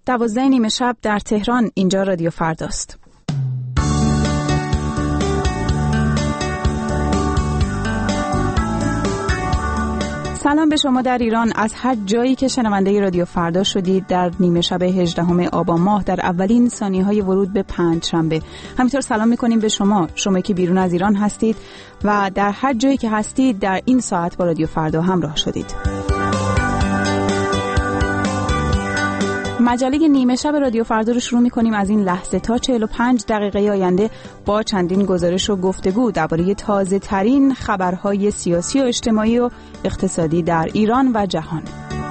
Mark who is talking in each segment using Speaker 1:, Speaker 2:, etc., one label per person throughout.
Speaker 1: 12 نیمه شب در تهران. اینجا رادیو فرداست. سلام به شما در ایران از هر جایی که شنونده رادیو فردا شدید در نیمه شب 18 آبان ماه در اولین ثانیه‌های ورود به پنجشنبه. همینطور سلام می‌کنیم به شما که بیرون از ایران هستید و در هر جایی که هستید در این ساعت با رادیو فردا همراه شدید. مجله نیمه شب رادیو فردا رو شروع می‌کنیم از این لحظه تا 45 دقیقه آینده با چندین گزارش و گفتگو درباره تازه‌ترین خبرهای سیاسی و اجتماعی و اقتصادی در ایران و جهان.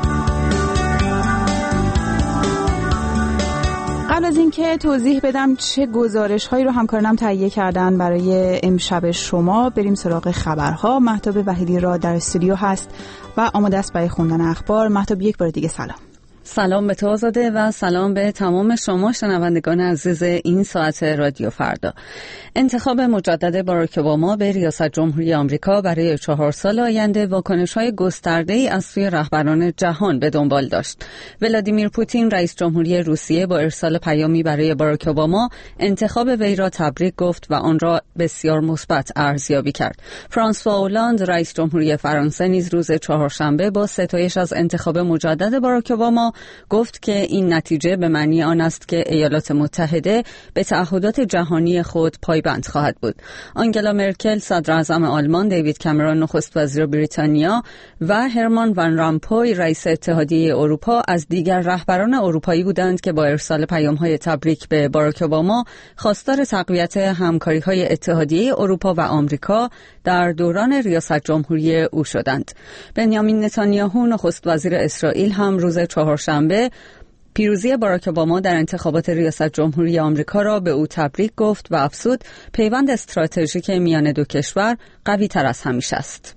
Speaker 1: قبل از اینکه توضیح بدم چه گزارش‌هایی رو همکارانم تهیه کردن برای امشب شما، بریم سراغ خبرها. مهتاب وحیدی را در استودیو هست و آماده است برای خوندن اخبار. مهتاب، یک بار دیگه سلام.
Speaker 2: سلام به تو آزاده و سلام به تمام شما شنوندگان عزیز این ساعت رادیو فردا. انتخاب مجدد باراک اوباما به ریاست جمهوری آمریکا برای 4 سال آینده واکنش‌های گسترده‌ای از سوی رهبران جهان به دنبال داشت. ولادیمیر پوتین رئیس جمهوری روسیه با ارسال پیامی برای باراک اوباما انتخاب وی را تبریک گفت و آن را بسیار مثبت ارزیابی کرد. فرانسوا اولاند رئیس جمهوری فرانسه نیز روز چهارشنبه با ستایش از انتخاب مجدد باراک اوباما گفت که این نتیجه به معنی آن است که ایالات متحده به تعهدات جهانی خود پایبند خواهد بود. آنگلا مرکل صدر اعظم آلمان، دیوید کامرون نخست وزیر بریتانیا و هرمان ون رامپوی رئیس اتحادیه اروپا از دیگر رهبران اروپایی بودند که با ارسال پیام‌های تبریک به باراک اوباما خواستار تقویت همکاری‌های اتحادیه اروپا و آمریکا در دوران ریاست جمهوری او شدند. بنیامین نتانیاهو نخست وزیر اسرائیل هم روز چهارشنبه پیروزی باراک اوباما در انتخابات ریاست جمهوری آمریکا را به او تبریک گفت و افزود پیوند استراتژیک میان دو کشور قوی تر از همیشه است.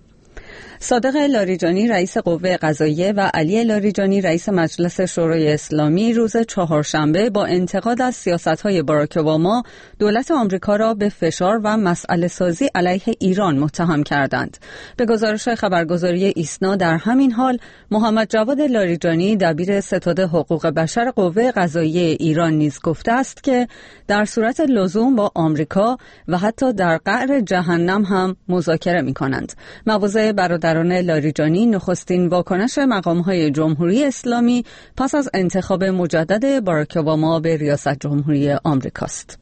Speaker 2: صادق لاریجانی رئیس قوه قضاییه و علی لاریجانی رئیس مجلس شورای اسلامی روز چهارشنبه با انتقاد از سیاست‌های باراک اوباما دولت آمریکا را به فشار و مسئله سازی علیه ایران متهم کردند. به گزارش خبرگزاری ایسنا در همین حال محمد جواد لاریجانی دبیر ستاد حقوق بشر قوه قضاییه ایران نیز گفته است که در صورت لزوم با آمریکا و حتی در قعر جهنم هم مذاکره می‌کنند. مواضع برادران لاریجانی نخستین واکنش مقام‌های جمهوری اسلامی پس از انتخاب مجدد باراک اوباما به ریاست جمهوری آمریکاست.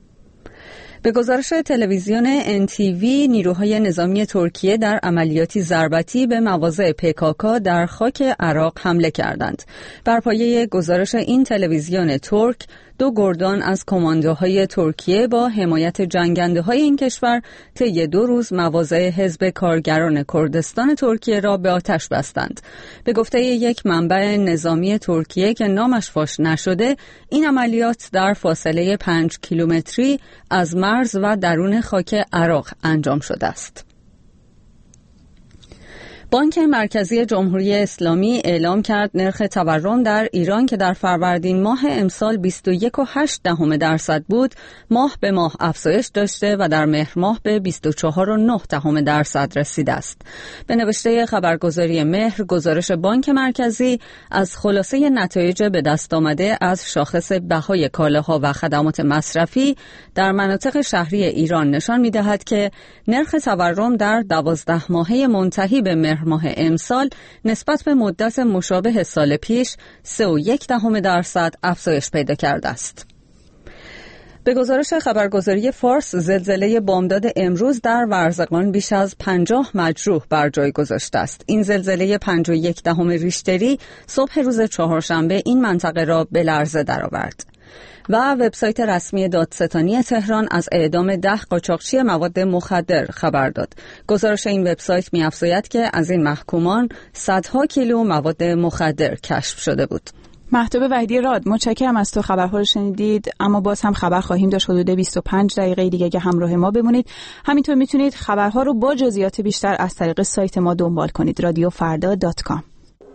Speaker 2: به گزارش تلویزیون NTV نیروهای نظامی ترکیه در عملیاتی ضربتی به مواضع PKK در خاک عراق حمله کردند. بر پایه گزارش این تلویزیون ترک، 2 گردان از کماندوهای ترکیه با حمایت جنگنده‌های این کشور طی 2 روز مواضع حزب کارگران کردستان ترکیه را به آتش بستند. به گفته یک منبع نظامی ترکیه که نامش فاش نشده، این عملیات در فاصله 5 کیلومتری از مرز و درون خاک عراق انجام شده است. بانک مرکزی جمهوری اسلامی اعلام کرد نرخ تورم در ایران که در فروردین ماه امسال 21.8% بود، ماه به ماه افزایش داشته و در مهر ماه به 24.9% رسیده است. به نوشته خبرگزاری مهر، گزارش بانک مرکزی از خلاصه نتایج به دست آمده از شاخص بهای کالاها و خدمات مصرفی در مناطق شهری ایران نشان می‌دهد که نرخ تورم در 12 ماهه منتهی به مهر ماه امسال نسبت به مدت مشابه سال پیش 3.1% افزایش پیدا کرده است. به گزارش خبرگزاری فارس، زلزله بامداد امروز در ورزقان بیش از 50 مجروح بر جای گذاشته است. این زلزله 5.1 ریشتری صبح روز چهارشنبه این منطقه را به لرزه درآورد. و وبسایت رسمی دادستانی تهران از اعدام 10 قاچاقچی مواد مخدر خبر داد. گزارش این وبسایت می‌افزاید که از این محکومان صدها کیلو مواد مخدر کشف شده بود.
Speaker 1: مهتاب وحیدی راد، متشکرم از تو. خبرها رو شنیدید، اما باز هم خبر خواهیم داشت حدود 25 دقیقه دیگه که همراه ما بمونید. همینطور میتونید خبرها رو با جزئیات بیشتر از طریق سایت ما دنبال کنید، radiofarda.com.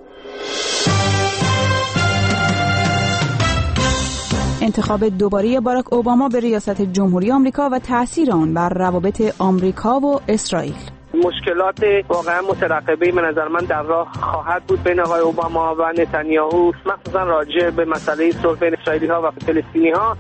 Speaker 1: انتخاب دوباره باراک اوباما به ریاست جمهوری آمریکا و تأثیر آن بر روابط آمریکا و اسرائیل.
Speaker 3: مشکلات واقعا مترقبه به نظر من در راه خواهد بود بین آقای اوباما و نتانیاهو، مخصوصا راجع به مسئله صلح بین اسرائیلی‌ها و فلسطینی‌ها.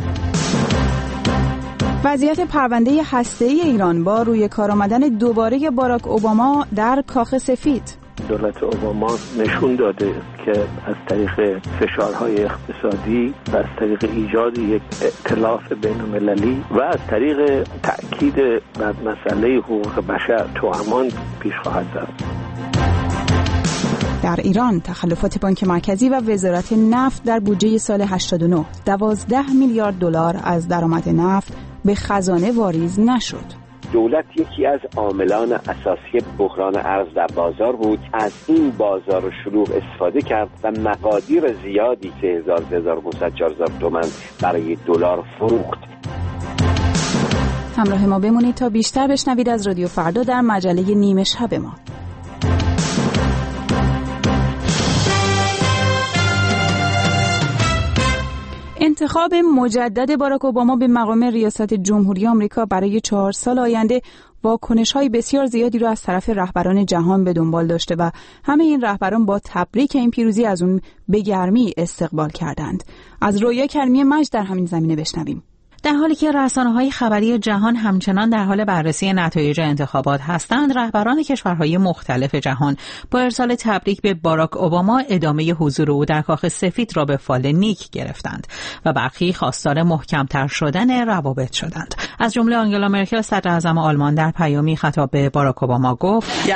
Speaker 1: وضعیت پرونده هسته‌ای ایران با روی کار آمدن دوباره باراک اوباما در کاخ سفید.
Speaker 4: دولت اوباما نشون داده که از طریق فشارهای اقتصادی و از طریق ایجاد یک ائتلاف بین‌المللی و از طریق تأکید بر مسئله حقوق بشر توامان پیش خواهد رفت.
Speaker 1: در ایران تخلفات بانک مرکزی و وزارت نفت در بودجه سال 89 12 میلیارد دلار از درآمد نفت به خزانه واریز نشد.
Speaker 5: دولت یکی از عاملان اساسی بحران ارز در بازار بود، از این بازار شلوغ استفاده کرد و مقادیر زیادی 3000-3500 تومان برای دلار فروخت.
Speaker 1: همراه ما بمونید تا بیشتر بشنوید از رادیو فردا در مجله نیمه شب ما. انتخاب مجدد باراک اوباما به مقام ریاست جمهوری آمریکا برای 4 سال آینده واکنش‌های بسیار زیادی را از طرف رهبران جهان به دنبال داشته و همه این رهبران با تبریک این پیروزی از اون به گرمی استقبال کردند. از رویا کریمی مجد در همین زمینه بشنویم.
Speaker 6: در حالی که رسانه‌های خبری جهان همچنان در حال بررسی نتایج انتخابات هستند، رهبران کشورهای مختلف جهان با ارسال تبریک به باراک اوباما ادامه حضور او در کاخ سفید را به فال نیک گرفتند و برخی خواستار محکم‌تر شدن روابط شدند. از جمله آنگلا مرکل صدر اعظم آلمان در پیامی خطاب به باراک اوباما گفت: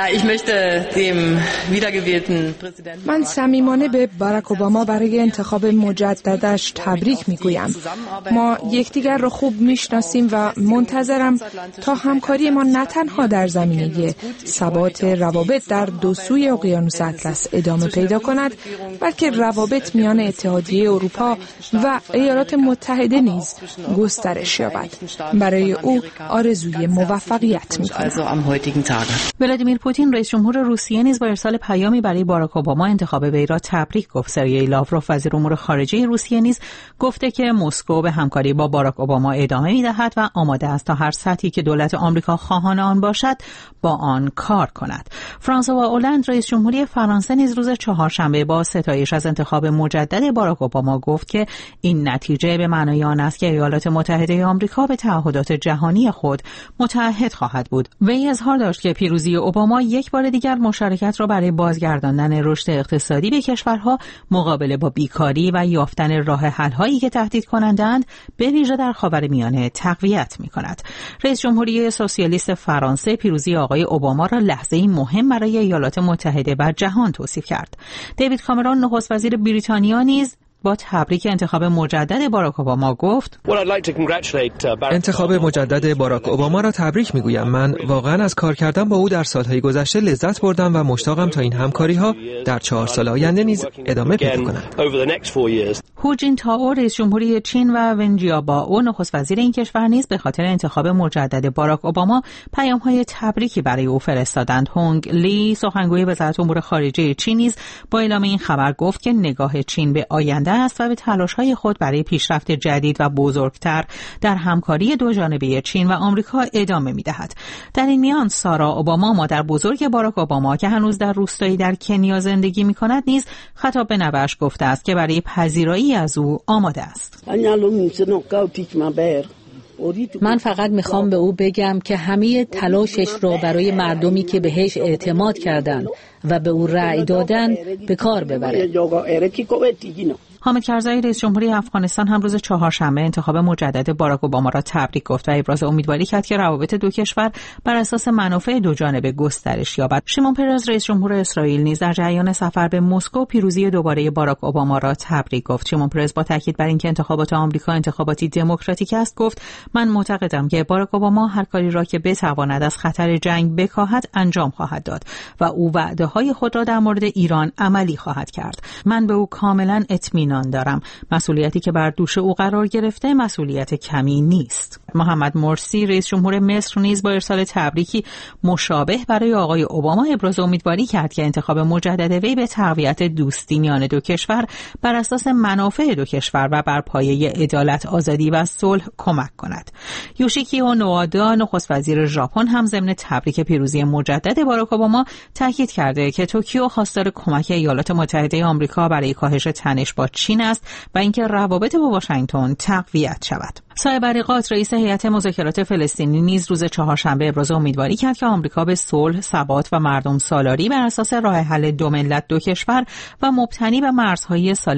Speaker 7: من صمیمانه به باراک اوباما برای انتخاب مجددش تبریک میگویم. ما یکدیگر را خوب میشناسیم و منتظرم تا همکاری ما نه تنها در زمینه ثبات روابط در دو سوی اقیانوس اطلس ادامه پیدا کند، بلکه روابط میان اتحادیه اروپا و ایالات متحده نیز گسترش یابد. برای او آرزوی موفقیت می‌کنم.
Speaker 6: ولادیمیر پوتین رئیس جمهور روسیه نیز با ارسال پیامی برای باراک اوباما انتخاب وی را تبریک گفت. سرگئی لاوروف وزیر امور خارجه روسیه نیز گفته که مسکو به همکاری با باراک اوباما ادامه می‌دهد و آماده است تا هر سطحی که دولت آمریکا خواهان آن باشد با آن کار کند. فرانسوا اولند رئیس جمهوری فرانسه نیز روز چهارشنبه با ستایش از انتخاب مجدد باراک اوباما گفت که این نتیجه به معنای آن است که ایالات متحده آمریکا به تعهدات جهانی خود متعهد خواهد بود. وی اظهار داشت که پیروزی اوباما یک بار دیگر مشارکت را برای بازگرداندن رشد اقتصادی به کشورها مقابله با بیکاری و یافتن راه حل‌هایی که تهدید کننده‌اند به ویژه در خاورمیانه تقویت می‌کند. رئیس جمهوری سوسیالیست فرانسه پیروزی آقای اوباما را لحظه‌ای مهم برای ایالات متحده و جهان توصیف کرد. دیوید کامرون نخست وزیر بریتانیا نیز با تبریک انتخاب مجدد باراک اوباما گفت:
Speaker 8: انتخاب مجدد باراک اوباما را تبریک میگویم. من واقعا از کار کردن با او در سالهای گذشته لذت بردم و مشتاقم تا این همکاری‌ها در 4 سال آینده نیز ادامه پیدا کند.
Speaker 6: هو جینتائو رئیس جمهوری چین و ون جیابائو نخست وزیر این کشور نیز به خاطر انتخاب مجدد باراک اوباما پیام‌های تبریکی برای او فرستادند. هونگ لی سخنگوی وزارت امور خارجه چین نیز با اعلام این خبر گفت که نگاه چین به آینده است و به تلاش‌های خود برای پیشرفت جدید و بزرگتر در همکاری دوجانبه چین و آمریکا ادامه می‌دهد. در این میان سارا اوباما مادر بزرگ باراک اوباما که هنوز در روستایی در کنیا زندگی می‌کند نیز خطاب به نوه‌اش گفته است که برای پذیرایی از او آماده است.
Speaker 9: من فقط میخوام به او بگم که همه تلاشش را برای مردمی که بهش اعتماد کردند و به او رأی دادن به کار ببره.
Speaker 6: حامد کرزایی رئیس جمهوری افغانستان هم روز چهارشنبه انتخاب مجدد باراک اوباما را تبریک گفت و ابراز امیدواری کرد که روابط دو کشور بر اساس منافع دو جانبه گسترش یابد. شیمون پرز رئیس جمهور اسرائیل نیز در جریان سفر به مسکو پیروزی دوباره باراک اوباما را تبریک گفت. شیمون پرز با تاکید بر اینکه انتخابات آمریکا انتخاباتی دموکراتیک است گفت: من معتقدم که باراک اوباما هر کاری را که بتواند از خطر جنگ بکاهد انجام خواهد داد و او وعده‌های خود را در مورد ایران عملی خواهد کرد. من به او کاملا اطمینان اطمینان دارم. مسئولیتی که بر دوش او قرار گرفته مسئولیت کمی نیست. محمد مرسی رئیس جمهور مصر نیز با ارسال تبریکی مشابه برای آقای اوباما ابراز امیدواری کرد که انتخاب مجدد وی به تقویت دوستی میان دو کشور بر اساس منافع دو کشور و بر پایه عدالت، آزادی و صلح کمک کند. یوشیکیو نوادا نخست وزیر ژاپن هم ضمن تبریک پیروزی مجدد باراک اوباما تاکید کرده که توکیو خواستار کمک ایالات متحده آمریکا برای کاهش تنش با چین است و اینکه روابط با واشنگتن تقویت شود. صاحب بریقات رئیس هیئت مذاکرات فلسطینی نیز روز چهارشنبه ابراز امیدواری کرد که آمریکا به صلح، ثبات و مردم سالاری بر اساس راه حل دو ملت دو کشور و مبتنی به مرزهای سال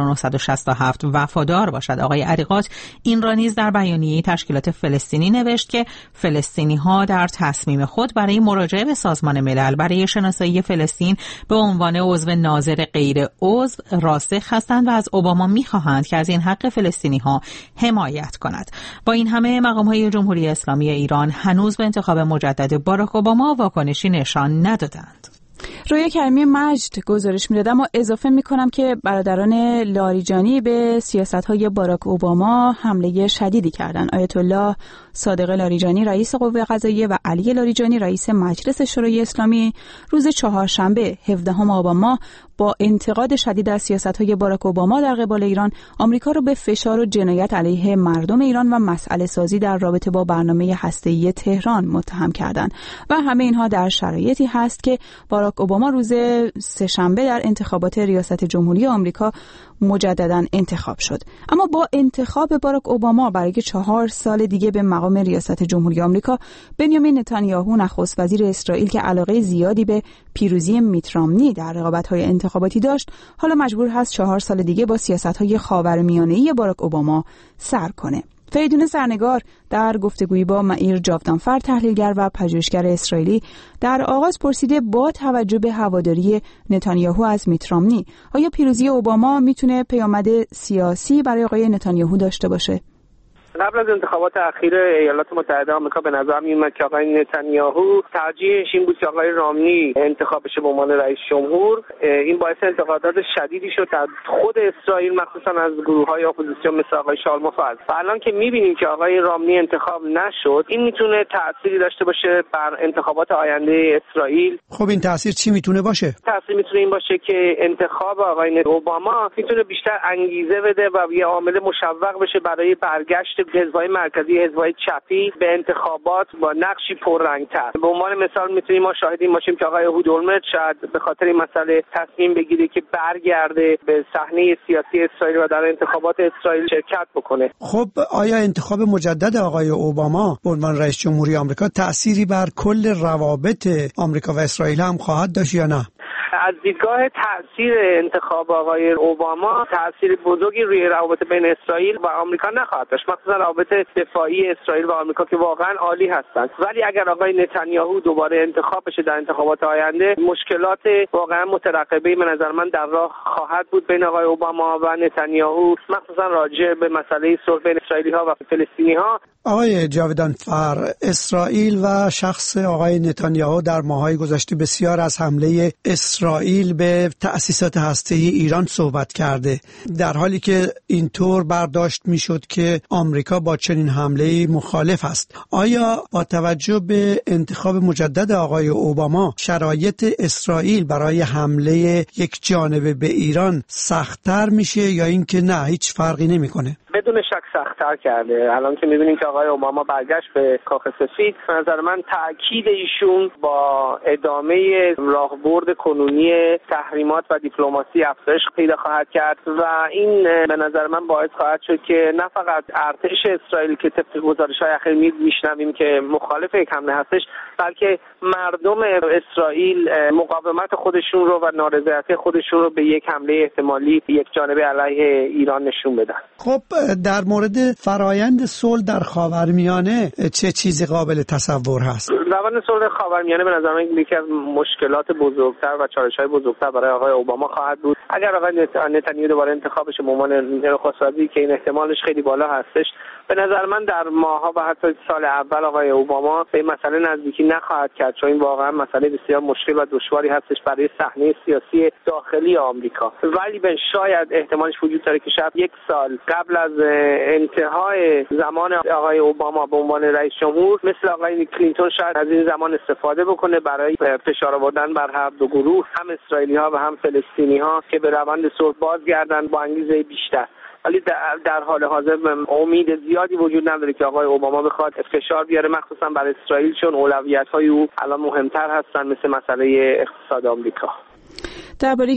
Speaker 6: 1967 وفادار باشد. آقای عریقات این را نیز در بیانیه تشکیلات فلسطینی نوشت که فلسطینی‌ها در تصمیم خود برای مراجعه به سازمان ملل برای شناسایی فلسطین به عنوان عضو ناظر غیر عضو راسخ هستند و از اوباما می‌خواهند که از این حق فلسطینی‌ها حمایت کند. با این همه مقام‌های جمهوری اسلامی ایران هنوز به انتخاب مجدد باراک اوباما واکنشی نشان ندادند.
Speaker 1: رویا کریمی مجد گزارش می‌داد، اما اضافه می‌کنم که برادران لاریجانی به سیاست‌های باراک اوباما حمله شدیدی کردند. آیت الله صادق لاریجانی رئیس قوه قضاییه و علی لاریجانی رئیس مجلس شورای اسلامی روز چهارشنبه 17 آبان ماه با انتقاد شدید از سیاست‌های باراک اوباما در قبال ایران، آمریکا را به فشار و جنایت علیه مردم ایران و مسئله سازی در رابطه با برنامه هسته‌ای تهران متهم کردند و همه اینها در شرایطی هست که باراک اوباما روز سه‌شنبه در انتخابات ریاست جمهوری آمریکا مجدداً انتخاب شد. اما با انتخاب باراک اوباما برای 4 سال دیگه به مقام ریاست جمهوری آمریکا، بنیامین نتانیاهو نخست وزیر اسرائیل که علاقه زیادی به پیروزی میت رامنی در رقابت‌های انتخاباتی داشت، حالا مجبور هست 4 سال دیگه با سیاست‌های خاورمیانه‌ای باراک اوباما سر کنه. فریدون سرنگار در گفتگویی با معیر جاودانفر تحلیلگر و پژوهشگر اسرائیلی در آغاز پرسیده با توجه به هواداری نتانیاهو از میت رامنی آیا پیروزی اوباما میتونه پیامد سیاسی برای آقای نتانیاهو داشته باشه؟
Speaker 3: قبل از انتخابات اخیر ایالات متحده آمریکا به نظر میومد که آقای نتانیاهو ترجیحش این بود که آقای رامنی انتخاب بشه به عنوان رئیس جمهور. این باعث انتقادات شدیدی شد از خود اسرائیل، مخصوصا از گروه‌های اپوزیسیون مثل آقای شالم فاز. الان که می‌بینیم که آقای رامنی انتخاب نشد، این میتونه تأثیری داشته باشه بر انتخابات آینده اسرائیل.
Speaker 10: خب این تأثیر چی میتونه باشه؟
Speaker 3: تأثیر میتونه این باشه که انتخاب آقای اوباما میتونه بیشتر انگیزه بده و یه عامل مشوق بشه برای برگشت حزب‌های مرکزی، حزب‌های چپی به انتخابات با نقشی پررنگ‌تر. به عنوان مثال میتونیم ما شاهد این باشیم که آقای اهود اولمرت شاید به خاطر این مسئله تصمیم بگیره که برگرده به صحنه سیاسی اسرائیل و در انتخابات اسرائیل شرکت بکنه.
Speaker 10: خب آیا انتخاب مجدد آقای اوباما به عنوان رئیس جمهوری آمریکا تأثیری بر کل روابط آمریکا و اسرائیل هم خواهد داشت یا نه؟
Speaker 3: از دیدگاه تأثیر انتخاب آقای اوباما تأثیر بزرگی روی روابط بین اسرائیل و آمریکا نخواهد داشت، مخصوصا روابط دفاعی اسرائیل و آمریکا که واقعا عالی هستند. ولی اگر آقای نتانیاهو دوباره انتخاب بشه در انتخابات آینده، مشکلات واقعا مترقبه به نظر من در راه خواهد بود بین آقای اوباما و نتانیاهو، مخصوصا راجع به مسئله صلح بین اسرائیلی‌ها و فلسطینی‌ها.
Speaker 10: آقای جاودانفر، اسرائیل و شخص آقای نتانیاهو در ماه‌های گذشته بسیار از حمله اسرائیل به تأسیسات هسته‌ای ایران صحبت کرده، در حالی که اینطور برداشت میشد که آمریکا با چنین حمله‌ای مخالف است. آیا با توجه به انتخاب مجدد آقای اوباما شرایط اسرائیل برای حمله یک جانبه به ایران سخت‌تر میشه یا اینکه نه هیچ فرقی نمیکنه؟
Speaker 3: بدون شک سخت‌تر کرده. الان که می‌بینیم که آقای اوباما برگشت به کاخ سفید، به نظر من تأکید ایشون با ادامه راهبرد کنونی تحریمات و دیپلماسی افزایش پیدا خواهد کرد و این به نظر من باعث خواهد شد که نه فقط ارتش اسرائیل که طبق گزارش‌های اخیر میشنویم که مخالف یک حمله هستش، بلکه مردم اسرائیل مقاومت خودشون رو و نارضایتی خودشون رو به یک حمله احتمالی یک جانبه علیه ایران نشون بدن.
Speaker 10: خب در مورد فرایند صلح در خاورمیانه چه چیزی قابل تصور هست؟
Speaker 3: روند صلح خاورمیانه به نظر من یکی از مشکلات بزرگتر و چالش‌های بزرگتر برای آقای اوباما خواهد بود. اگر آقای نتانیاهو دوباره انتخابش به عنوان نخست وزیر که این احتمالش خیلی بالا هستش، به نظر من در ماه‌ها و حتی سال اول آقای اوباما به مسئله نزدیکی نخواهد کرد، چون این واقعا مسئله بسیار مشکل و دشواری هستش برای صحنه سیاسی داخلی آمریکا. ولی به شاید احتمالش وجود داره که شاید یک سال قبل از انتهای زمان آقای اوباما به عنوان رئیس جمهور مثل آقای کلینتون شاید از این زمان استفاده بکنه برای فشار آوردن بر هر دو گروه، هم اسرائیلی‌ها و هم فلسطینی‌ها، که به روند صلح بازگردن با انگیزه بیشتر. ولی در حال حاضر امید زیادی وجود نداره که آقای اوباما بخواد فشار بیاره، مخصوصا برای اسرائیل، چون اولویت‌های او الان مهمتر هستن، مثل مسئله اقتصاد آمریکا.
Speaker 1: درباره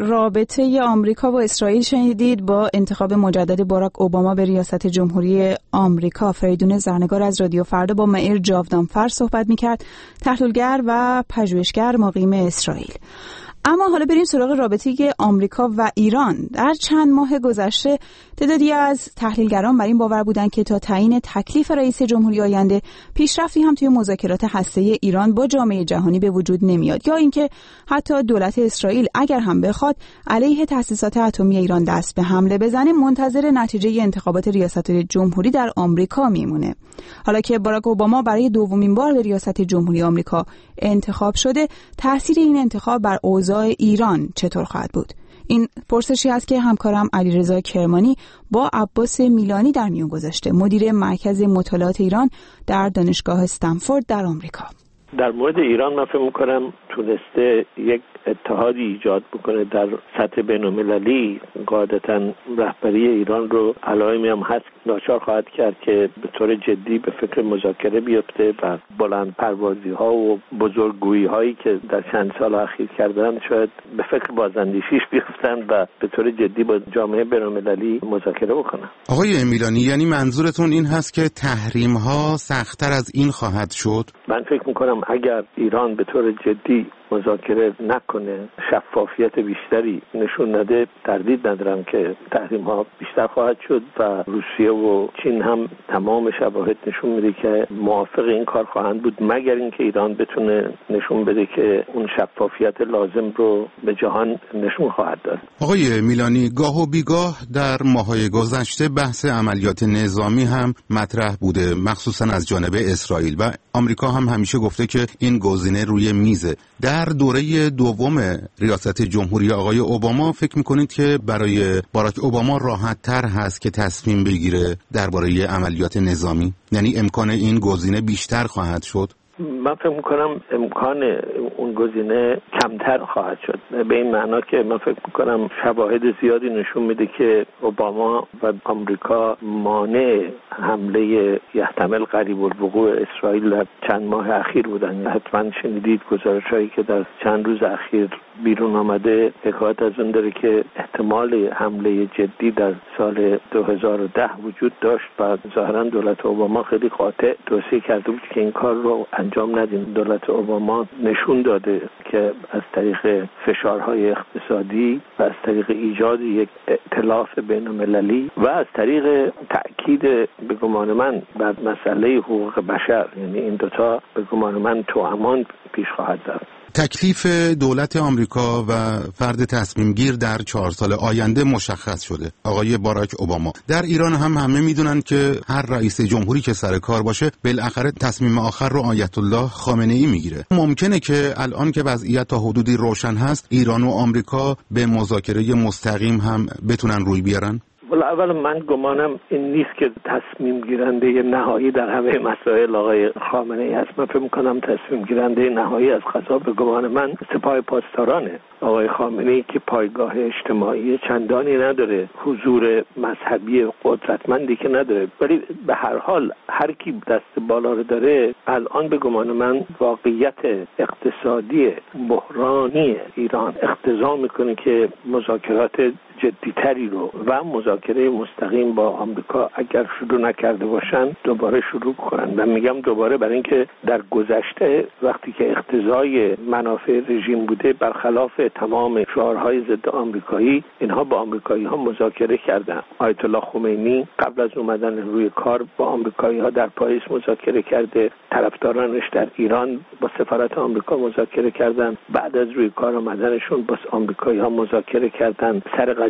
Speaker 1: رابطه آمریکا و اسرائیل شنیدید. با انتخاب مجدد باراک اوباما به ریاست جمهوری آمریکا، فریدون زرنگار از رادیو فردا با معیر جاودانفر صحبت می‌کرد، تحلیلگر و پژوهشگر مقیم اسرائیل. اما حالا بریم سراغ رابطه آمریکا و ایران. در چند ماه گذشته تعدادی از تحلیلگران بر این باور بودند که تا تعیین تکلیف رئیس جمهوری آینده پیشرفتی هم توی مذاکرات هسته‌ای ایران با جامعه جهانی به وجود نمیاد، یا اینکه حتی دولت اسرائیل اگر هم بخواد علیه تأسیسات اتمی ایران دست به حمله بزنه، منتظر نتیجه انتخابات ریاست جمهوری در آمریکا میمونه. حالا که باراک اوباما برای دومین بار به ریاست جمهوری آمریکا انتخاب شده، تاثیر این انتخاب بر اوضاع ایران چطور خواهد بود؟ این پرسشی است که همکارم علیرضا کرمانی با عباس میلانی در میون گذاشته، مدیر مرکز مطالعات ایران در دانشگاه استنفورد در آمریکا.
Speaker 4: در مورد ایران من فکر می‌کنم تونسته یک اتحادی ایجاد بکنه در سطح بین‌المللی. قاعدتاً رهبری ایران رو علائمی هم هست ناچار خواهد کرد که به طور جدی به فکر مذاکره بیفته و بلند پروازی‌ها و بزرگگویی‌هایی که در چند سال اخیر کردن شاید به فکر بازاندیشیش بیفتن و به طور جدی با جامعه بین‌المللی مذاکره بکنن.
Speaker 11: آقای میلانی، یعنی منظورتون این هست که تحریم‌ها سخت‌تر از این خواهد شد؟
Speaker 4: من فکر می‌کنم اگر ایران به طور جدی مذاکره نکنه، شفافیت بیشتری نشون نده، تردید ندارم که تحریم ها بیشتر خواهد شد و روسیه و چین هم تمام شواهد نشون میده که موافق این کار خواهند بود، مگر اینکه ایران بتونه نشون بده که اون شفافیت لازم رو به جهان نشون خواهد داد.
Speaker 11: آقای میلانی، گاه و بیگاه در ماه‌های گذشته بحث عملیات نظامی هم مطرح بوده، مخصوصا از جانب اسرائیل، و آمریکا هم همیشه گفته که این گزینه روی میزه. در دوره دوم ریاست جمهوری آقای اوباما فکر میکنید که برای باراک اوباما راحت تر هست که تصمیم بگیره درباره عملیات نظامی؟ یعنی امکان این گزینه بیشتر خواهد شد؟
Speaker 4: من فکر میکنم امکان اون گزینه کمتر خواهد شد، به این معنا که من فکر میکنم شواهد زیادی نشون میده که اوباما و آمریکا مانع حمله یحتمل قریب الوقوع اسرائیل در چند ماه اخیر بودن. حتما شنیدید گزارش‌هایی که در چند روز اخیر بیرون آمده حکایت از اون داره که احتمال حمله جدی در سال 2010 وجود داشت و ظاهرا دولت اوباما خیلی قاطع توصیه کرده بود که این کار رو انجام ندیم. دولت اوباما نشون داده که از طریق فشارهای اقتصادی و از طریق ایجاد یک ائتلاف بین‌المللی و از طریق تأکید به گمان من بر مسئله حقوق بشر، یعنی این دوتا به گمان من توامان پیش خواهد رفت.
Speaker 11: تکلیف دولت آمریکا و فرد تصمیم گیر در 4 سال آینده مشخص شده، آقای باراک اوباما. در ایران هم همه میدونن که هر رئیس جمهوری که سر کار باشه بالاخره تصمیم آخر رو آیت الله خامنه‌ای میگیره. ممکنه که الان که وضعیت تا حدودی روشن هست، ایران و آمریکا به مذاکره مستقیم هم بتونن روی بیارن؟
Speaker 4: اول من گمانم این نیست که تصمیم گیرنده نهایی در همه مسائل آقای خامنه‌ای هست. من فکر می‌کنم تصمیم گیرنده نهایی از قضا به گمان من سپاه پاسدارانه. آقای خامنه‌ای که پایگاه اجتماعی چندانی نداره، حضور مذهبی قدرتمندی که نداره، ولی به هر حال هر کی دست بالا رو داره الان به گمان من واقعیت اقتصادی بحرانی ایران اقتضا میکنه که مذاکرات جدی‌تری رو و مذاکره مستقیم با آمریکا اگر شروع نکرده باشن دوباره شروع کنن. و میگم دوباره برای اینکه در گذشته وقتی که اقتضای منافع رژیم بوده برخلاف تمام شعارهای ضد آمریکایی، اینها با آمریکایی‌ها مذاکره کردن. آیت الله خمینی قبل از اومدن روی کار با آمریکایی‌ها در پاریس مذاکره کرده، طرفدارانش در ایران با سفارت آمریکا مذاکره کردن، بعد از روی کار آمدنشون با آمریکایی‌ها مذاکره کردن، سر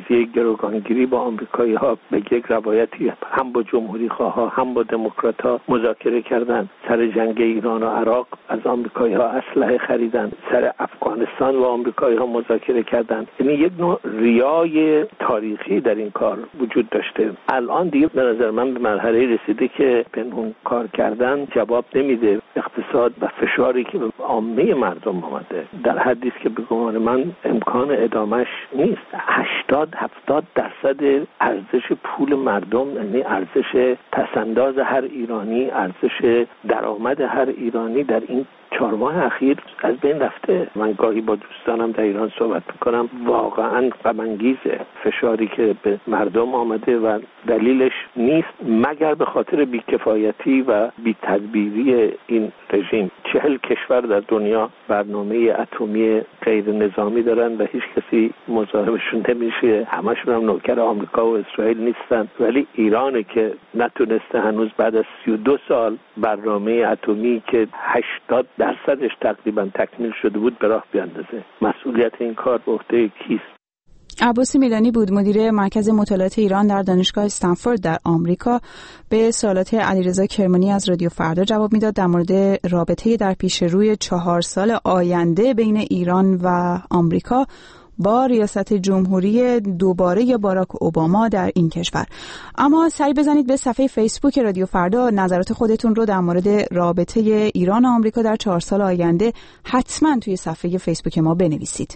Speaker 4: قضیه گروگانگیری با آمریکایی‌ها به یک روایتی هم با جمهوری خواها هم با دموکرات‌ها مذاکره کردن. سر جنگ ایران و عراق از آمریکایی‌ها اسلحه خریدن، سر افغانستان و آمریکایی‌ها مذاکره کردن. یعنی یک نوع ریای تاریخی در این کار وجود داشته. الان دیگه به نظر من به مرحله رسیده که پنهون کار کردن جواب نمیده. اقتصاد و فشاری که به عامه مردم آمده در حدی است که به گمان من امکان ادامش نیست. 80-70% ارزش پول مردم، یعنی ارزش پسنداز هر ایرانی، ارزش درآمد هر ایرانی در این 4 ماه اخیر از بین رفته. من گاهی با دوستانم در ایران صحبت میکنم، واقعا غم انگیزه فشاری که به مردم آمده و دلیلش نیست مگر به خاطر بیکفایتی و بی‌تدبیری این رژیم. 40 کشور در دنیا برنامه اتمی غیر نظامی دارن و هیچ کسی مزاحمشون نمیشه، همشون هم نوکر آمریکا و اسرائیل نیستن، ولی ایرانه که نتونسته هنوز بعد از 32 سال برنامه اتمی که 80% تقریبا تکمیل شده بود به راه بیاندازه. مسئولیت این کار به عهده کیست؟
Speaker 1: عباس میلانی بود، مدیر مرکز مطالعات ایران در دانشگاه استنفورد در آمریکا، به سوالات علیرضا کرمانی از رادیو فردا جواب میداد در مورد رابطه در پیش روی 4 سال آینده بین ایران و آمریکا با ریاست جمهوری دوباره باراک اوباما در این کشور. اما سری بزنید به صفحه فیسبوک رادیو فردا، نظرات خودتون رو در مورد رابطه ایران و آمریکا در 4 سال آینده حتما توی صفحه فیسبوک ما بنویسید.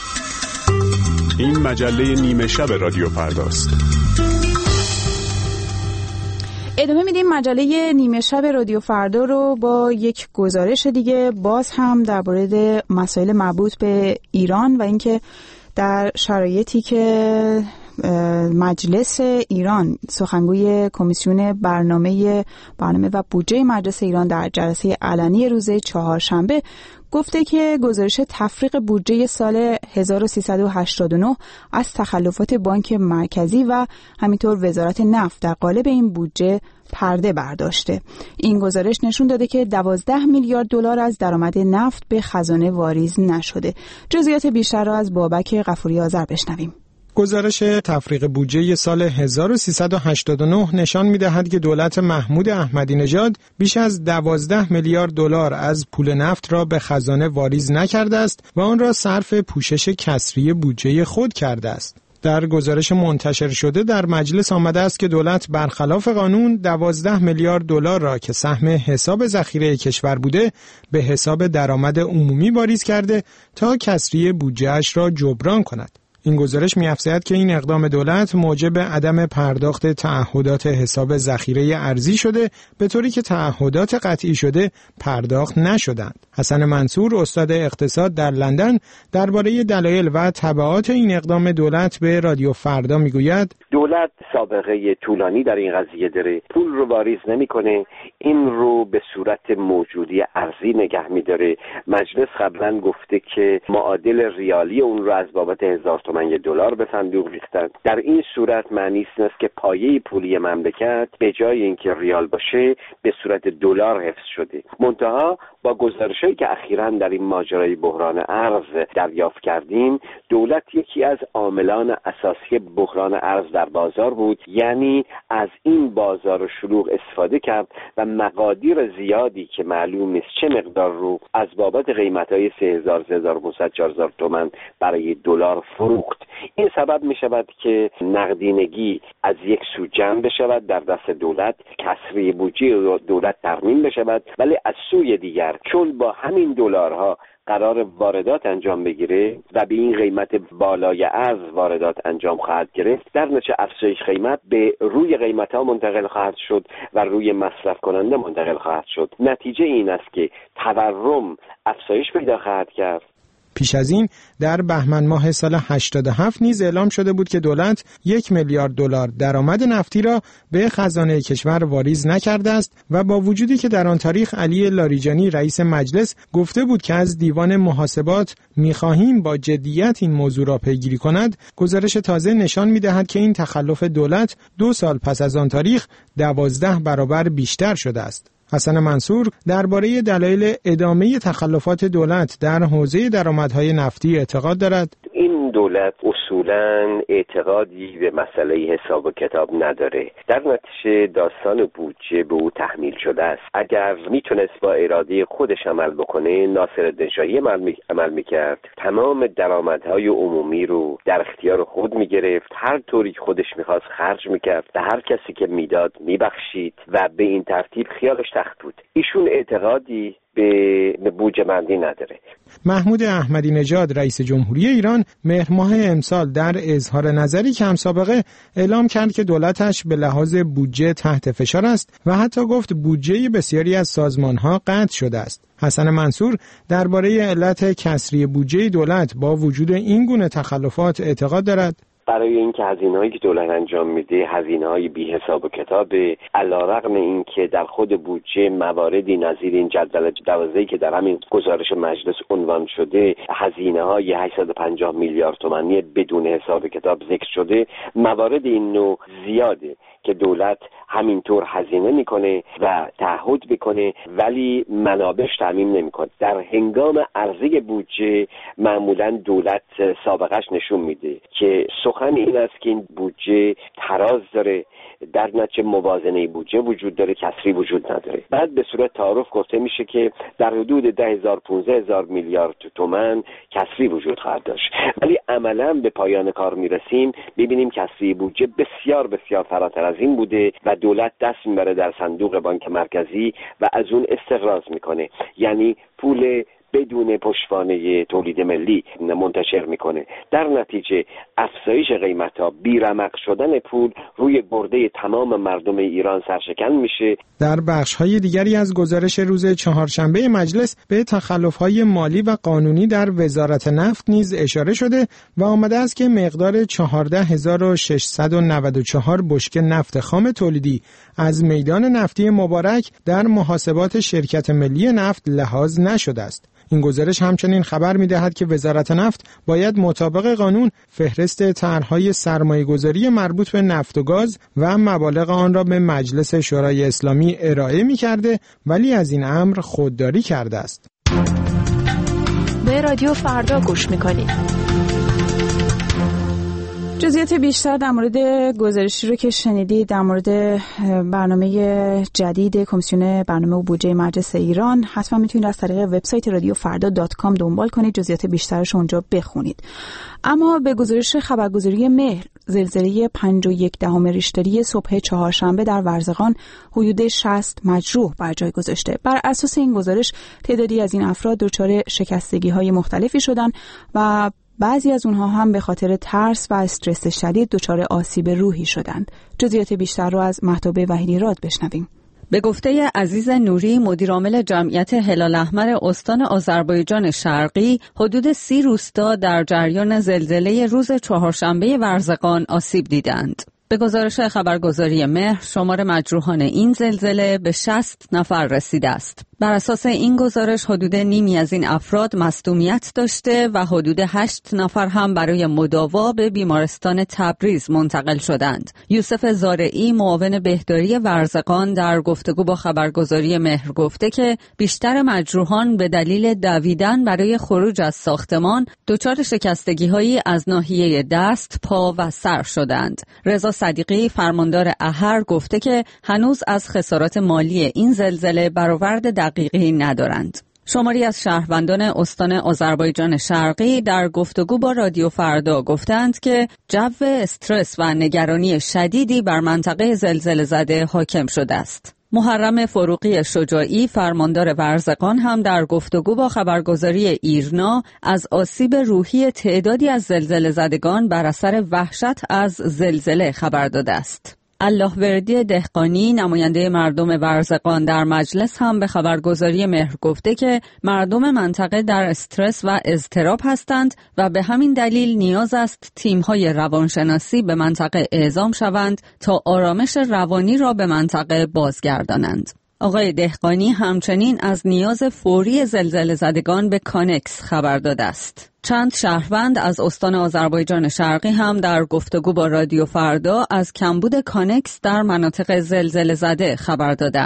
Speaker 12: این مجله نیمه شب رادیو فرداست.
Speaker 1: ادامه میدیم مجله نیمه شب رادیو فردا رو با یک گزارش دیگه، باز هم در مورد مسائل مربوط به ایران و اینکه در شرایطی که مجلس ایران، سخنگوی کمیسیون برنامه و بودجه مجلس ایران در جلسه علنی روز 4 شنبه گفته که گزارش تفریغ بودجه سال 1389 از تخلفات بانک مرکزی و همینطور وزارت نفت در قالب این بودجه پرده برداشته. این گزارش نشون داده که 12 میلیارد دلار از درآمد نفت به خزانه واریز نشده. جزئیات بیشتر را از بابک غفوری آذر بشنویم.
Speaker 13: گزارش تفریغ بودجه سال 1389 نشان می‌دهد که دولت محمود احمدی نژاد بیش از 12 میلیارد دلار از پول نفت را به خزانه واریز نکرده است و آن را صرف پوشش کسری بودجه خود کرده است. در گزارش منتشر شده در مجلس آمده است که دولت برخلاف قانون 12 میلیارد دلار را که سهم حساب ذخیره کشور بوده به حساب درآمد عمومی واریز کرده تا کسری بودجه‌اش را جبران کند. این گزارش می‌افزاید که این اقدام دولت موجب عدم پرداخت تعهدات حساب ذخیره ارزی شده، به طوری که تعهدات قطعی شده پرداخت نشدند. حسن منصور، استاد اقتصاد در لندن، درباره دلایل و تبعات این اقدام دولت به رادیو فردا میگوید:
Speaker 5: دولت سابقه طولانی در این قضیه داره، پول رو واریز نمی‌کنه، این رو به صورت موجودی ارزی نگه می‌داره. مجلس قبلا گفته که معادل ریالی اون رو از بابت 1000 تومان $1 به صندوق ریختن. در این صورت معنی است که پایه پولی مملکت به جای اینکه ریال باشه به صورت دلار حفظ شده. منتها با گزارش‌هایی که اخیراً در این ماجرای بحران ارز دریافت کردیم، دولت یکی از عاملان اساسی بحران ارز در بازار بود، یعنی از این بازار شلوغ استفاده کرد و مقادیر زیادی که معلوم نیست چه مقدار رو از بابت قیمت‌های 3000 3500 4000 تومان برای دلار فروخت. این سبب می شود که نقدینگی از یک سو جمع بشود در دست دولت، کسری بودجه دولت ترمیم بشود، ولی از سوی دیگر چون با همین دلارها قرار واردات انجام بگیره و به این قیمت بالای ارز واردات انجام خواهد گرفت، در نتیجه افزایش قیمت به روی قیمت ها منتقل خواهد شد و روی مصرف کننده منتقل خواهد شد. نتیجه این است که تورم افزایش پیدا خواهد کرد.
Speaker 13: پیش از این در بهمن ماه سال 87 نیز اعلام شده بود که دولت 1 میلیارد دلار درآمد نفتی را به خزانه کشور واریز نکرده است و با وجودی که در آن تاریخ علی لاریجانی رئیس مجلس گفته بود که از دیوان محاسبات می‌خواهیم با جدیت این موضوع را پیگیری کند، گزارش تازه نشان می‌دهد که این تخلف دولت 2 سال پس از آن تاریخ 12 برابر بیشتر شده است. حسن منصور درباره دلایل ادامه تخلفات دولت در حوزه درآمدهای نفتی اعتقاد دارد:
Speaker 5: این این دولت اصولاً اعتقادی به مسئله حساب و کتاب نداره. در نتیجه داستان بودجه به او تحمیل شده است. اگر میتونست با اراده خودش عمل بکنه، ناصرالدین شاهی عمل میکرد، تمام درآمدهای عمومی رو در اختیار خود میگرفت، هر طوری که خودش میخواست خرج میکرد، به هر کسی که میداد میبخشید و به این ترتیب خیالش تخت بود. ایشون اعتقادی به بودجه بندی نداره.
Speaker 13: محمود احمدی نژاد رئیس جمهوری ایران مهر ماه امسال در اظهار نظری کم سابقه اعلام کرد که دولتش به لحاظ بودجه تحت فشار است و حتی گفت بودجه بسیاری از سازمان‌ها قطع شده است. حسن منصور درباره علت کسری بودجه دولت با وجود این گونه تخلفات اعتقاد دارد
Speaker 5: برای اینکه هزینه‌هایی که دولت انجام میده هزینه‌های بی حساب و کتاب، علیرغم اینکه در خود بودجه مواردی نظیر این جدول 12 که در همین گزارش مجلس عنوان شده، هزینه‌های 850 میلیارد تومانی بدون حساب و کتاب ذکر شده، موارد این نوع زیاده که دولت همینطور هزینه میکنه و تعهد بکنه ولی منابعش تامین نمیکنه. در هنگام عرضه بودجه معمولا دولت سابقش نشون میده که سخن این است که این بودجه تراز داره، در نتیجه موازنه بودجه وجود داره، کسری وجود نداره. بعد به صورت تعارف گفته میشه که در حدود 10,000-15,000 میلیارد تومان کسری وجود خواهد داشت، ولی عملا به پایان کار میرسیم ببینیم کسری بودجه بسیار بسیار فراتر از این بوده و دولت دست میبره در صندوق بانک مرکزی و از اون استخراج میکنه، یعنی پول بدون پشتوانه تولید ملی منتشر میکنه. در نتیجه افزایش قیمت‌ها، بیرمق شدن پول روی گرده تمام مردم ایران سرشکن میشه.
Speaker 13: در بخش‌های دیگری از گزارش روز چهارشنبه مجلس به تخلف‌های مالی و قانونی در وزارت نفت نیز اشاره شده و آمده است که مقدار 14,694 بشکه نفت خام تولیدی از میدان نفتی مبارک در محاسبات شرکت ملی نفت لحاظ نشده است. این گزارش همچنین خبر می‌دهد که وزارت نفت باید مطابق قانون فهرست طرح‌های سرمایه‌گذاری مربوط به نفت و گاز و مبالغ آن را به مجلس شورای اسلامی ارائه می‌کرده، ولی از این امر خودداری کرده است.
Speaker 1: به رادیو فردا گوش می‌کنید. جزئیات بیشتر در مورد گزارشی رو که شنیدید در مورد برنامه جدید کمیسیون برنامه و بودجه مجلس ایران حتما میتونید از طریق وبسایت radiofarda.com دنبال کنید، جزئیات بیشترش اونجا بخونید. اما به گزارش خبرگزاری مهر، زلزله 5.1 ریشتری صبح چهارشنبه در ورزقان حدود 60 مجروح بر جای گذاشته. بر اساس این گزارش تعدادی از این افراد دچار شکستگی‌های مختلفی شدند و بعضی از اونها هم به خاطر ترس و استرس شدید دچار آسیب روحی شدند. جزئیات بیشتر رو از مهتاب وحیدی‌راد بشنویم.
Speaker 2: به گفته عزیز نوری، مدیرعامل جمعیت هلال احمر استان آذربایجان شرقی، حدود 30 روستا در جریان زلزله روز چهارشنبه ورزقان آسیب دیدند. به گزارش خبرگزاری مهر، شمار مجروحان این زلزله به 60 نفر رسیده است. بر اساس این گزارش حدود نیمی از این افراد مصدومیت داشته و حدود 8 نفر هم برای مداوا به بیمارستان تبریز منتقل شدند. یوسف زارعی، معاون بهداری ورزقان، در گفتگو با خبرگزاری مهر گفته که بیشتر مجروحان به دلیل دویدن برای خروج از ساختمان دچار شکستگی‌هایی از ناحیه دست، پا و سر شدند. رضا صدیقی، فرماندار احر، گفته که هنوز از خسارات مالی این زلزله برآورد دقیقی ندارند. شماری از شهروندان استان آذربایجان شرقی در گفتگو با رادیو فردا گفتند که جو استرس و نگرانی شدیدی بر منطقه زلزله زده حاکم شده است. محرم فروغی شجاعی، فرماندار ورزقان، هم در گفتگو با خبرگزاری ایرنا از آسیب روحی تعدادی از زلزله زدگان بر اثر وحشت از زلزله خبر داده است. اللهوردی دهقانی، نماینده مردم ورزقان، در مجلس هم به خبرگزاری مهر گفته که مردم منطقه در استرس و اضطراب هستند و به همین دلیل نیاز است تیم‌های روانشناسی به منطقه اعزام شوند تا آرامش روانی را به منطقه بازگردانند. آقای دهقانی همچنین از نیاز فوری زلزله زدگان به کانکس خبر داده است. چند شهروند از استان آذربایجان شرقی هم در گفتگو با رادیو فردا از کمبود کانکس در مناطق زلزله زده خبر دادند.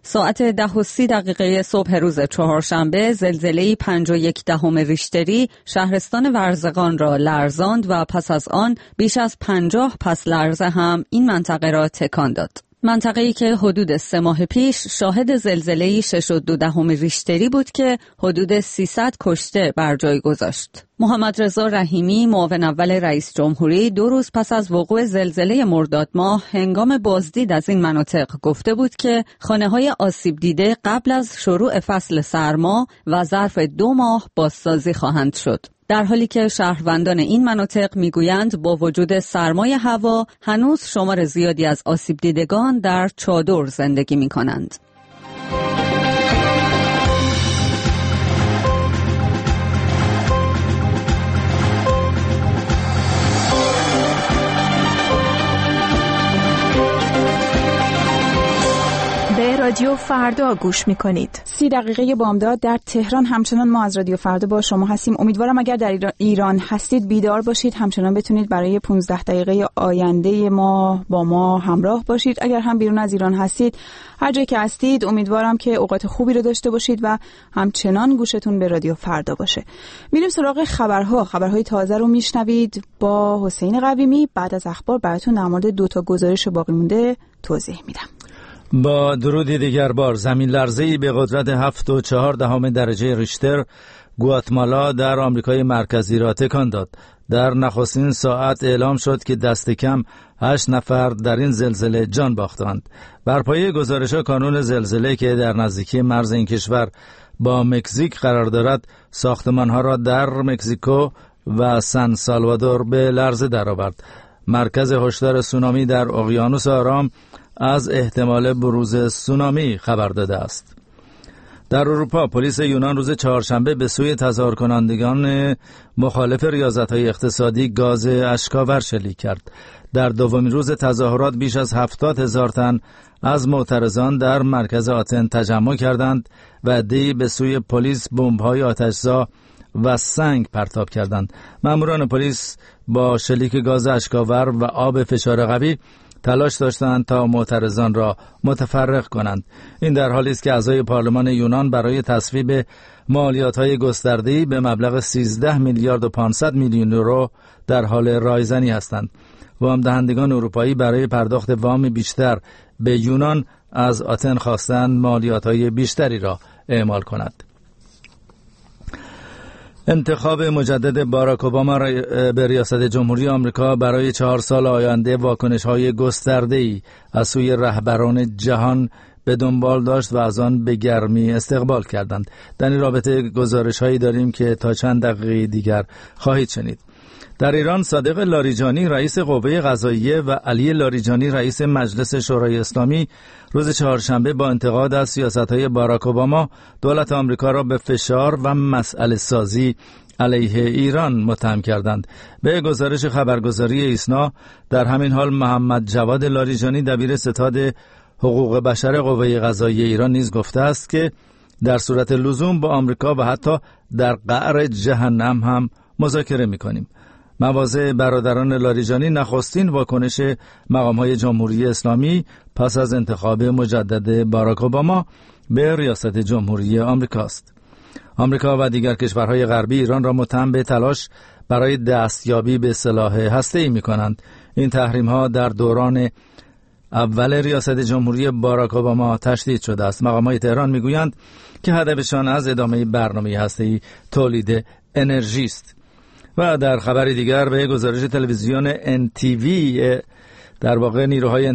Speaker 2: ساعت 10:30 صبح روز چهارشنبه زلزله 5.1 ریشتری شهرستان ورزقان را لرزاند و پس از آن بیش از 50 پس لرزه هم این منطقه را تکان داد. منطقه‌ای که حدود 3 ماه پیش شاهد زلزله 6.2 ریشتری بود که حدود 300 کشته بر جای گذاشت. محمد رضا رحیمی معاون اول رئیس جمهوری 2 روز پس از وقوع زلزله مرداد ماه هنگام بازدید از این مناطق گفته بود که خانه‌های آسیب دیده قبل از شروع فصل سرما و ظرف 2 ماه بازسازی خواهند شد. در حالی که شهروندان این مناطق میگویند با وجود سرمای هوا هنوز شمار زیادی از آسیب دیدگان در چادر زندگی می‌کنند.
Speaker 14: رادیو فردا گوش میکنید.
Speaker 1: 30 دقیقه بامداد در تهران. همچنان ما از رادیو فردا با شما هستیم. امیدوارم اگر در ایران هستید بیدار باشید، همچنان بتونید برای 15 دقیقه آینده ما با ما همراه باشید. اگر هم بیرون از ایران هستید، هر جایی که هستید، امیدوارم که اوقات خوبی رو داشته باشید و همچنان گوشتون به رادیو فردا باشه. میریم سراغ خبرهای تازه رو میشنوید با حسین قویمی. بعد از اخبار براتون در مورد 2 تا گزارش باقی مونده توضیح میدم.
Speaker 15: با درودی دیگر بار، زمین لرزه‌ای به قدرت 7.4 درجه ریشتر گواتمالا در آمریکای مرکزی را تکان داد. در نخستین ساعت اعلام شد که دست کم 8 نفر در این زلزله جان باختند. بر پایه گزارش‌ها کانون زلزله که در نزدیکی مرز این کشور با مکزیک قرار دارد، ساختمان‌ها را در مکزیکو و سان سالوادور به لرزه درآورد. مرکز هشدار سونامی در اقیانوس آرام از احتمال بروز سونامی خبر داده است. در اروپا پلیس یونان روز چهارشنبه به سوی تظاهر کنندگان مخالف ریاضت‌های اقتصادی گاز اشکاور شلیک کرد. در دومین روز تظاهرات بیش از 70,000 تن از معترضان در مرکز آتن تجمع کردند و عده‌ای به سوی پلیس بمب‌های آتش‌زا و سنگ پرتاب کردند. ماموران پلیس با شلیک گاز اشکاور و آب فشار قوی تلاش داشتند تا معترضان را متفرق کنند. این در حالی است که اعضای پارلمان یونان برای تصویب مالیات‌های گسترده‌ای به مبلغ 13 میلیارد و 500 میلیون یورو در حال رایزنی هستند. وام دهندگان اروپایی برای پرداخت وام بیشتر به یونان از آتن خواستند مالیات‌های بیشتری را اعمال کند. انتخاب مجدد باراک اوباما به ریاست جمهوری آمریکا برای 4 سال آینده واکنش‌های گسترده‌ای از سوی رهبران جهان به دنبال داشت و از آن به گرمی استقبال کردند. در این رابطه گزارش‌هایی داریم که تا چند دقیقه دیگر خواهید شنید. در ایران صادق لاریجانی رئیس قوه قضاییه و علی لاریجانی رئیس مجلس شورای اسلامی روز چهارشنبه با انتقاد از سیاست‌های باراک اوباما دولت آمریکا را به فشار و مسئله سازی علیه ایران متهم کردند. به گزارش خبرگزاری ایسنا در همین حال محمد جواد لاریجانی دبیر ستاد حقوق بشر قوه قضاییه ایران نیز گفته است که در صورت لزوم با آمریکا و حتی در قعر جهنم هم مذاکره می‌کنیم. مواضع برادران لاریجانی نخستین واکنش مقام‌های جمهوری اسلامی پس از انتخاب مجدد باراک اوباما به ریاست جمهوری آمریکاست. آمریکا و دیگر کشورهای غربی ایران را متهم به تلاش برای دستیابی به سلاح هسته‌ای می‌کنند. این تحریم‌ها در دوران اول ریاست جمهوری باراک اوباما تشدید شده است. مقام‌های تهران می‌گویند که هدفشان از ادامه برنامه هسته‌ای تولید انرژی است. و در خبر دیگر به گزارش تلویزیون NTV در واقع نیروهای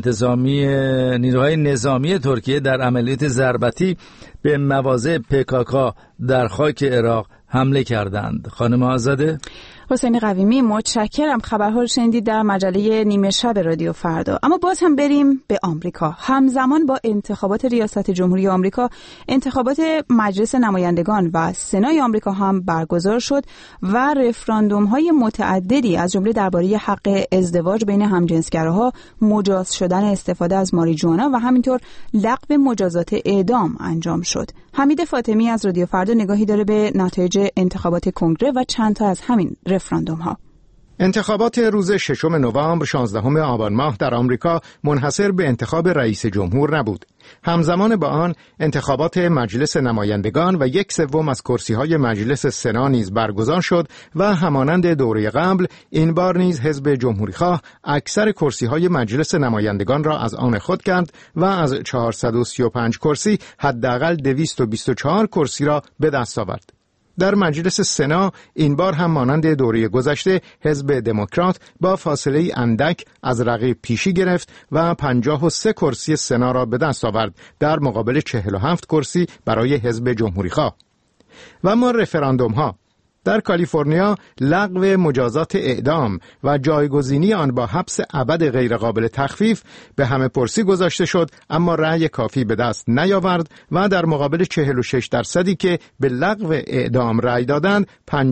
Speaker 15: نظامی ترکیه در عملیات ضربتی به مواضع PKK در خاک عراق حمله کردند. خانم آزاده.
Speaker 1: حسین قویمی متشکرم. خبرها رو شنیدید در مجله نیمه شب رادیو فردا. اما باز هم بریم به آمریکا. همزمان با انتخابات ریاست جمهوری آمریکا، انتخابات مجلس نمایندگان و سنای آمریکا هم برگزار شد و رفراندوم‌های متعددی از جمله درباره حق ازدواج بین همجنسگراها، مجاز شدن استفاده از ماریجوانا و همینطور لغو مجازات اعدام انجام شد. حمید فاطمی از رادیو فردا نگاهی داره به نتایج انتخابات کنگره و چند تا از همین رفراندوم ها.
Speaker 16: انتخابات روز 6 نوامبر 16 آبان ماه در آمریکا منحصر به انتخاب رئیس جمهور نبود. همزمان با آن انتخابات مجلس نمایندگان و 1/3 از کرسی‌های مجلس سنا نیز برگزار شد و همانند دوره قبل این بار نیز حزب جمهوری‌خواه اکثر کرسی‌های مجلس نمایندگان را از آن خود کرد و از 435 کرسی حداقل 224 کرسی را به دست آورد. در مجلس سنا این بار هم مانند دوره گذشته حزب دموکرات با فاصله اندک از رقیب پیشی گرفت و 53 کرسی سنا را به دست آورد در مقابل 47 کرسی برای حزب جمهوری‌خواه. و اما رفراندوم ها در کالیفرنیا لغو مجازات اعدام و جایگزینی آن با حبس ابد غیرقابل تخفیف به همه پرسی گذاشته شد، اما رأی کافی به دست نیاورد و در مقابل 46% که به لغو اعدام رأی دادند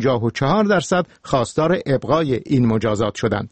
Speaker 16: 54% خواستار ابقای این مجازات شدند.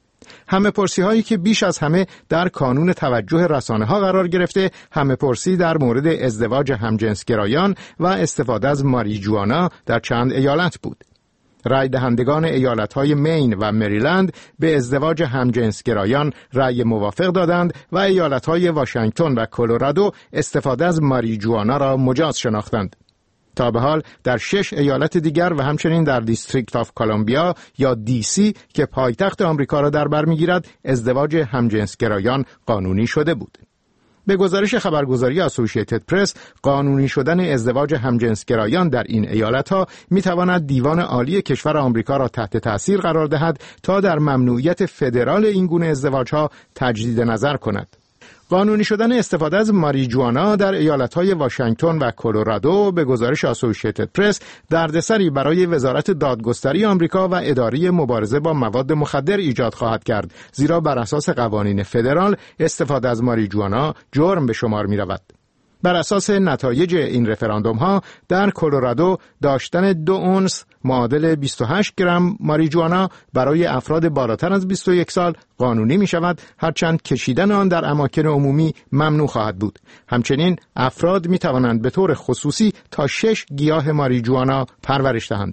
Speaker 16: همه پرسی هایی که بیش از همه در کانون توجه رسانه ها قرار گرفته همه پرسی در مورد ازدواج همجنسگرایان و استفاده از ماریجوانا در چند ایالت بود. رای دهندگان ایالت های مین و مریلند به ازدواج همجنسگرایان رای موافق دادند و ایالت های واشنگتن و کلرادو استفاده از ماریجوانا را مجاز شناختند. تا به حال در 6 ایالت دیگر و همچنین در دیستریکت آف کلمبیا یا دی.سی که پایتخت آمریکا را در بر می‌گیرد ازدواج همجنسگرایان قانونی شده بود. به گزارش خبرگزاری اسوسییتد پرس، قانونی شدن ازدواج همجنسگرایان در این ایالت‌ها می‌تواند دیوان عالی کشور آمریکا را تحت تأثیر قرار دهد تا در ممنوعیت فدرال این گونه ازدواج‌ها تجدید نظر کند. قانونی شدن استفاده از ماریجوانا در ایالت‌های واشنگتن و کلرادو به گزارش اسوسییتد پرس دردسری برای وزارت دادگستری آمریکا و اداره مبارزه با مواد مخدر ایجاد خواهد کرد، زیرا بر اساس قوانین فدرال استفاده از ماریجوانا جرم به شمار می‌رود. بر اساس نتایج این رفراندوم ها در کلرادو داشتن 2 اونس معادل 28 گرم ماریجوانا برای افراد بالاتر از 21 سال قانونی می شود، هرچند کشیدن آن در اماکن عمومی ممنوع خواهد بود. همچنین افراد می توانند به طور خصوصی تا 6 گیاه ماریجوانا پرورش دهند.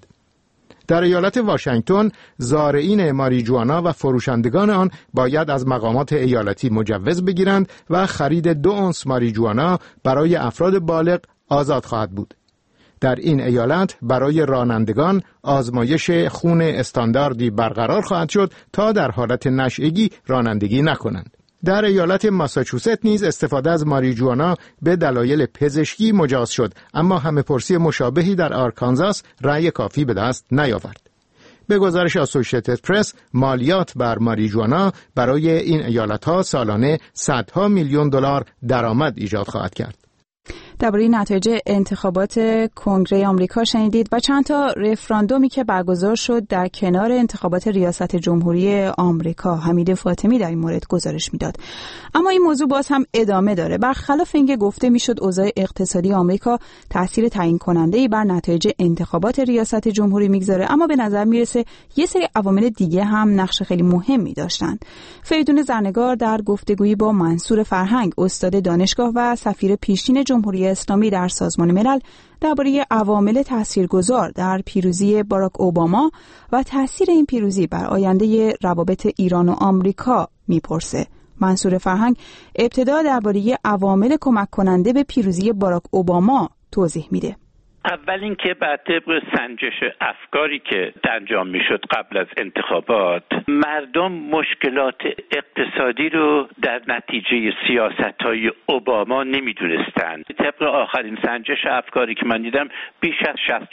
Speaker 16: در ایالت واشنگتن زارعین ماریجوانا و فروشندگان آن باید از مقامات ایالتی مجوز بگیرند و خرید 2 اونس ماریجوانا برای افراد بالغ آزاد خواهد بود. در این ایالت برای رانندگان آزمایش خون استانداردی برقرار خواهد شد تا در حالت نشئگی رانندگی نکنند. در ایالت ماساچوست نیز استفاده از ماریجوانا به دلایل پزشکی مجاز شد، اما همه پرسی مشابهی در آرکانزاس رأی کافی به دست نیاورد. به گزارش اسوسییتد پرس، مالیات بر ماریجوانا برای این ایالت‌ها سالانه صدها میلیون دلار درآمد ایجاد خواهد کرد.
Speaker 1: درباره نتایج انتخابات کنگره آمریکا شنیدید و چند تا رفراندومی که برگزار شد در کنار انتخابات ریاست جمهوری آمریکا. حمید فاطمی در این مورد گزارش میداد. اما این موضوع باز هم ادامه داره. برخلاف اینکه گفته میشد اوضاع اقتصادی آمریکا تاثیر تعیین کننده‌ای بر نتایج انتخابات ریاست جمهوری میگذاره، اما به نظر میرسه یه سری عوامل دیگه هم نقش خیلی مهمی داشتن. فریدون زرنگار در گفتگویی با منصور فرهنگ، استاد دانشگاه و سفیر پیشین جمهوری اسلامی در سازمان ملل، درباره عوامل تاثیرگذار در پیروزی باراک اوباما و تاثیر این پیروزی بر آینده روابط ایران و آمریکا میپرسه. منصور فرهنگ ابتدا درباره عوامل کمک کننده به پیروزی باراک اوباما توضیح میده.
Speaker 17: اول اینکه بر طبق سنجش افکاری که انجام میشد قبل از انتخابات، مردم مشکلات اقتصادی رو در نتیجه سیاست‌های اوباما نمیدونستند. طبق آخرین سنجش افکاری که من دیدم بیش از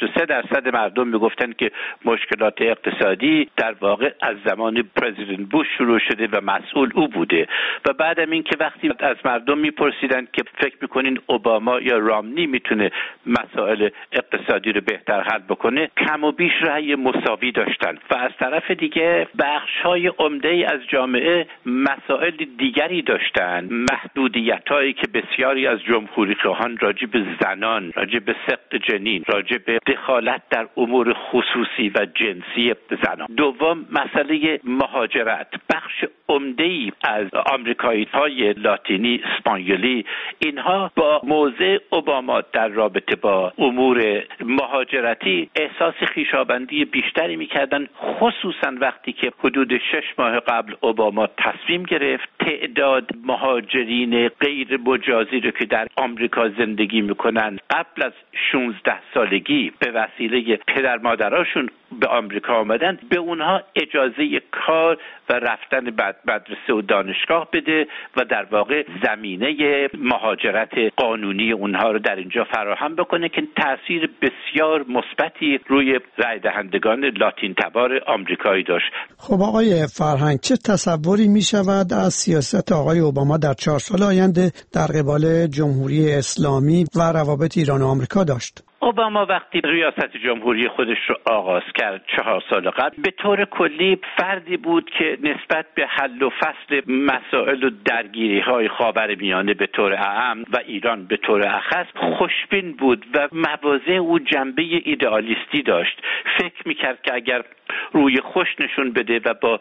Speaker 17: 63% مردم میگفتن که مشکلات اقتصادی در واقع از زمان پرزیدنت بوش شروع شده و مسئول او بوده. و بعدم اینکه وقتی از مردم میپرسیدن که فکر میکنین اوباما یا رامنی میتونه مسائل اقتصادی رو بهتر حل بکنه، کم و بیش رأی مساوی داشتن و از طرف دیگه بخش‌های عمده‌ای از جامعه مسائل دیگری داشتن، محدودیت‌هایی که بسیاری از جمهوری‌خواهان راجع به زنان، راجع به سقط جنین، راجع به دخالت در امور خصوصی و جنسی زنان. دوم، مسئله مهاجرت. بخش عمده‌ای از آمریکایی‌های لاتینی، اسپانیولی، اینها با موضع اوباما در رابطه با امور امور مهاجرتی احساس خویشاوندی بیشتری میکردن، خصوصا وقتی که حدود 6 ماه قبل اوباما تصمیم گرفت تعداد مهاجرین غیر مجازی رو که در آمریکا زندگی میکنن قبل از 16 سالگی به وسیله پدر مادراشون به آمریکا آمدن، به اونها اجازه کار و رفتن به مدرسه و دانشگاه بده و در واقع زمینه مهاجرت قانونی اونها رو در اینجا فراهم بکنه که تأثیر بسیار مثبتی روی رای دهندگان لاتین تبار آمریکایی داشت.
Speaker 10: خب آقای فرهنگ، چه تصوری می شود از سیاست آقای اوباما در 4 سال آینده در قبال جمهوری اسلامی و روابط ایران و آمریکا داشت؟
Speaker 17: اوباما وقتی ریاست جمهوری خودش رو آغاز کرد 4 سال قبل، به طور کلی فردی بود که نسبت به حل و فصل مسائل و درگیری‌های خاورمیانه به طور اعم و ایران به طور اخص خوشبین بود و مواضع او جنبه ایدئالیستی داشت. فکر می‌کرد که اگر روی خوش نشون بده و با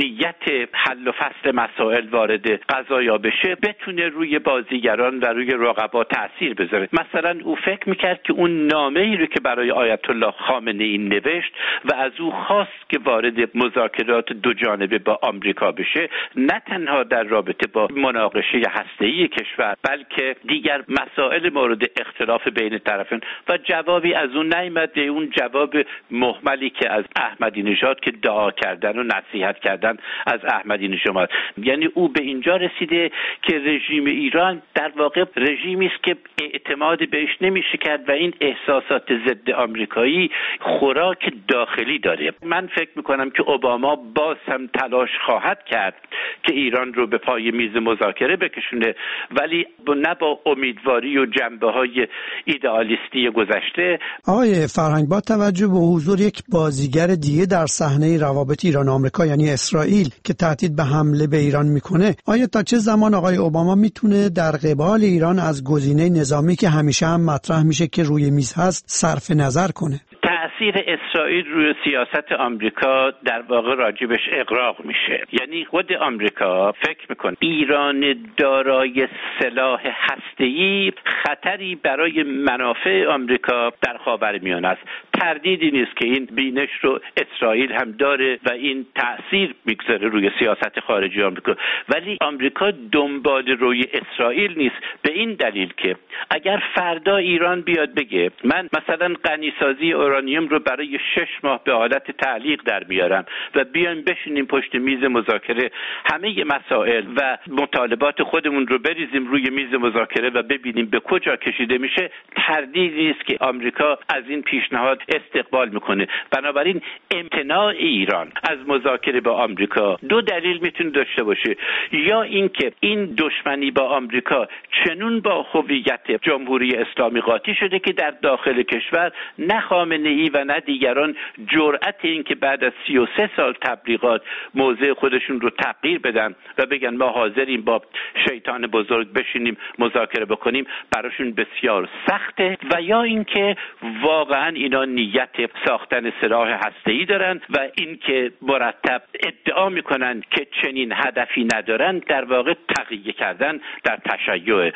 Speaker 17: نیت حل و فصل مسائل وارد قضایا بشه، بتونه روی بازیگران و روی رقبا تأثیر بذاره. مثلا او فکر میکرد که اون نامه‌ای رو که برای آیت الله خامنه‌ای نوشت و از او خواست که وارد مذاکرات دو جانبه با آمریکا بشه، نه تنها در رابطه با مناقشه هسته‌ای کشور بلکه دیگر مسائل مورد اختلاف بین طرفین، و جوابی از اون نیامد. اون جواب مهملی که از احمدی نژاد که دعا کردن و نصیحت کردن از احمدی نژاد، یعنی او به اینجا رسیده که رژیم ایران در واقع رژیمی است که اعتماد بهش نمیشه کرد و این احساسات ضد آمریکایی خوراک داخلی داره. من فکر میکنم که اوباما باز هم تلاش خواهد کرد که ایران رو به پای میز مذاکره بکشونه، ولی نه با امیدواری و جنبه‌های ایدئالیستی گذشته.
Speaker 10: آقای فرهنگ، با توجه به حضور یک بازیگر دیگه در صحنه روابط ایران و آمریکا یعنی اسرائیل که تهدید به حمله به ایران میکنه، آیا تا چه زمان آقای اوباما میتونه در قبال ایران از گزینه نظامی که همیشه هم مطرح میشه که روی میز هست صرف نظر کنه؟
Speaker 17: تأثیر اسرائیل روی سیاست آمریکا در واقع راجبش اغراق میشه. یعنی خود آمریکا فکر میکنه ایران دارای سلاح هسته‌ای خطری برای منافع آمریکا در خاورمیانه است. تردیدی نیست که این بینش رو اسرائیل هم داره و این تأثیر میگذاره روی سیاست خارجی آمریکا، ولی آمریکا دنبال روی اسرائیل نیست، به این دلیل که اگر فردا ایران بیاد بگه من مثلا غنیسازی اورانیوم رو برای 6 ماه به حالت تعلیق در بیارم و بیایم بشینیم پشت میز مذاکره، همه مسائل و مطالبات خودمون رو بریزیم روی میز مذاکره و ببینیم به کجا کشیده میشه، تردیدی نیست که آمریکا از این پیشنهاد استقبال میکنه. بنابراین امتناع ایران از مذاکره با آمریکا 2 دلیل میتونه داشته باشه: یا اینکه این دشمنی با آمریکا چنون با هویت جمهوری اسلامی قاطی شده که در داخل کشور نه خامنه‌ای و نه دیگران جرأت این که بعد از 33 سال تبلیغات موضع خودشون رو تغییر بدن و بگن ما حاضریم با شیطان بزرگ بشینیم مذاکره بکنیم براشون بسیار سخته، و یا اینکه واقعا اینا نیت ساختن سلاح هسته‌ای دارن و اینکه مرتب ادعا میکنن که چنین هدفی ندارن در واقع تقیه کردن در تشیع.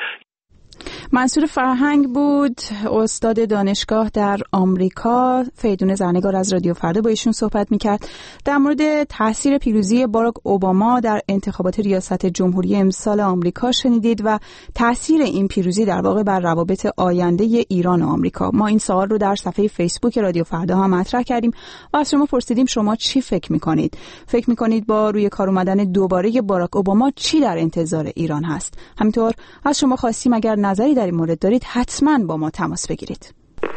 Speaker 1: منصور فرهنگ بود، استاد دانشگاه در آمریکا. فریدون زرنگار از رادیو فردا با ایشون صحبت میکرد در مورد تاثیر پیروزی باراک اوباما در انتخابات ریاست جمهوری امسال آمریکا شنیدید و تاثیر این پیروزی در واقع بر روابط آینده ایران و آمریکا. ما این سوال رو در صفحه فیسبوک رادیو فردا هم مطرح کردیم و از شما پرسیدیم شما چی فکر میکنید؟ فکر میکنید با روی کار اومدن دوباره باراک اوباما چی در انتظار ایران هست؟ همینطور از شما خواستیم اگر نظری در این مورد دارید حتما با ما تماس بگیرید.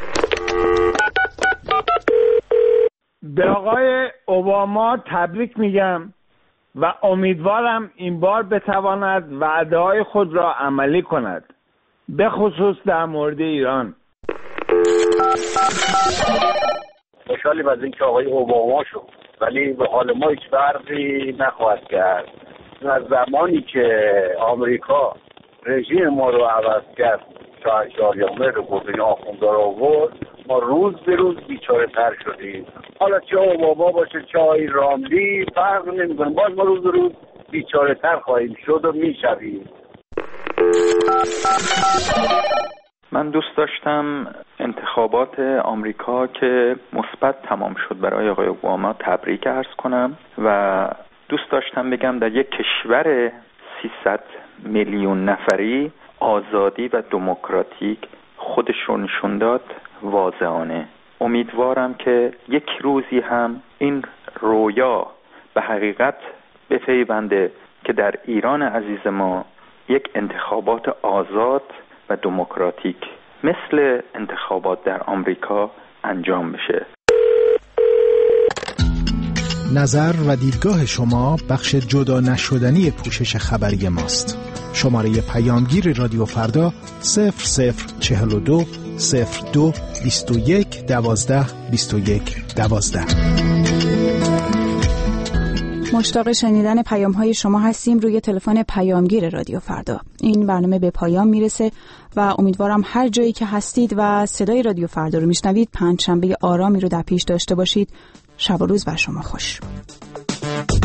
Speaker 18: به آقای اوباما تبریک میگم و امیدوارم این بار بتواند وعده‌های خود را عملی کند، به خصوص در مورد ایران.
Speaker 19: خوشحالیم از اینکه آقای اوباما شد، ولی به حال ما هیچ فرقی نخواهد کرد. از زمانی که آمریکا رژیم ما رو عوض کرد، شاهنشاهیامه رو گذاری آخوندها رو آورد، ما روز به روز بیچاره تر شدیم. حالا چه اوباما باشه چه آقای راملی فرق نمی‌کنه، باز ما روز به روز بیچاره تر خواهیم شد و میشویم.
Speaker 20: من دوست داشتم انتخابات آمریکا که مثبت تمام شد برای آقای اوباما تبریک عرض کنم و دوست داشتم بگم در یک کشور 300 میلیون نفری آزادی و دموکراتیک خودش رو نشون داد واضحانه. امیدوارم که یک روزی هم این رویا به حقیقت بپیونده که در ایران عزیز ما یک انتخابات آزاد و دموکراتیک مثل انتخابات در آمریکا انجام بشه.
Speaker 21: نظر و دیدگاه شما بخش جدا نشدنی پوشش خبری ماست. شماره پیامگیر رادیو فردا 0042 02 21 12 21 12.
Speaker 1: مشتاق شنیدن پیام‌های شما هستیم روی تلفن پیامگیر رادیو فردا. این برنامه به پایان میرسه و امیدوارم هر جایی که هستید و صدای رادیو فردا رو میشنوید پنجشنبه آرامی رو در پیش داشته باشید. شب و روز بر شما خوش.